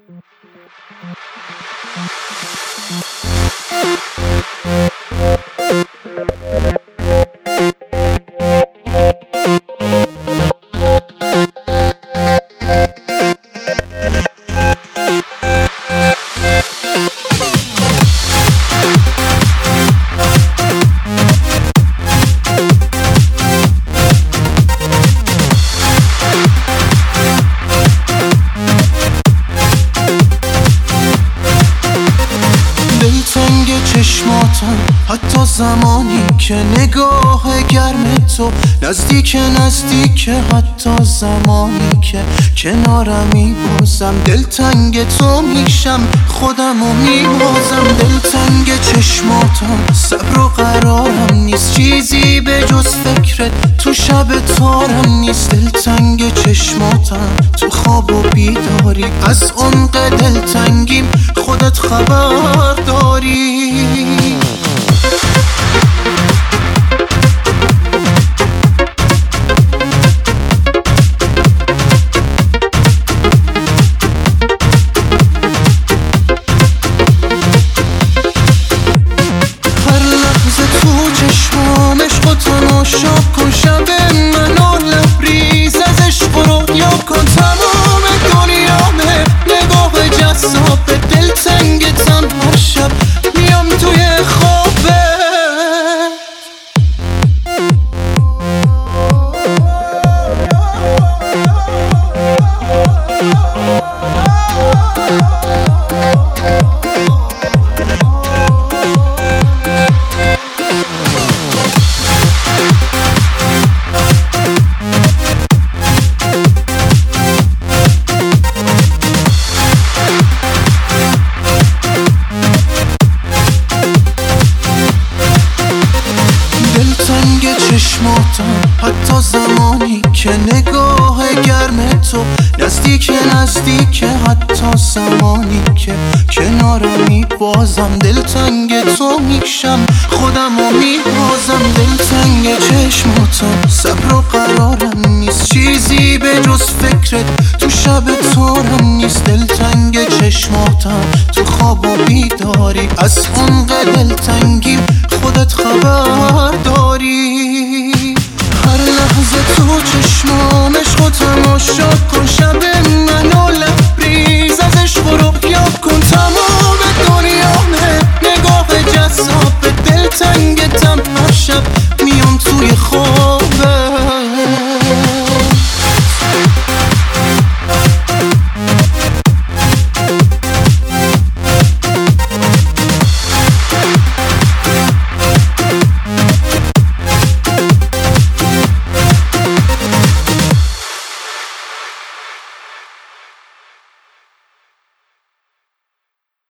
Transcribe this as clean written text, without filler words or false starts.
چشماتم حتی زمانی که نگاه گرم تو نزدیک حتی زمانی که کنارمی بازم دلتنگ تو میشم خودمو میبازم دلتنگ چشماتم صبر و قرارم نیست چیزی به جز فکرت تو شب تارم نیست دلتنگ چشماتم تو خواب و بیداری از عمق دلتنگیم خودت خبر داری هر لحظه تو چشمام عشق و تماشا کن شب منو لبریز از عشق و رویا کن تمام دنیامه نگاه جذاب دلتنگتم هر شب میام توی خوابه چشماتم حتی زمانی که نگاه گرم تو نزدیک حتی زمانی که کنارمی بازم دلتنگ تو میشم خودمو میبازم دلتنگ چشماتم صبر و قرارم نیست چیزی به جز فکرت تو شب تارم نیست دلتنگ چشماتم تو خواب و بیداری از عمق دلتنگیم خودت خبر داری هر لحظه تو چشمام عشق و تماشا کن شب